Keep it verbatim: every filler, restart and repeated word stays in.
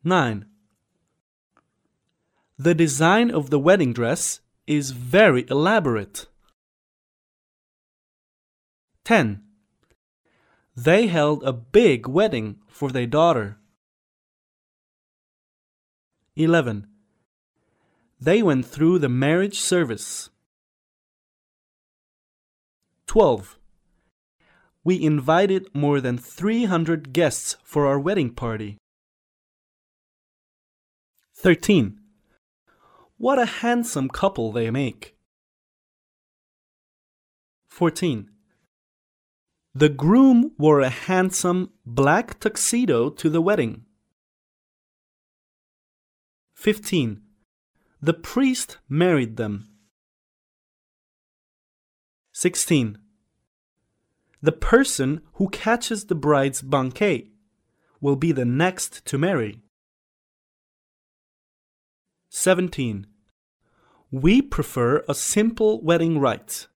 nine. The design of the wedding dress is very elaborate. ten. They held a big wedding for their daughter. eleven. They went through the marriage service. twelve. We invited more than three hundred guests for our wedding party. thirteen. What a handsome couple they make. fourteen. The groom wore a handsome black tuxedo to the wedding. fifteen. The priest married them. sixteen. The person who catches the bride's bouquet will be the next to marry. seventeen. We prefer a simple wedding rite.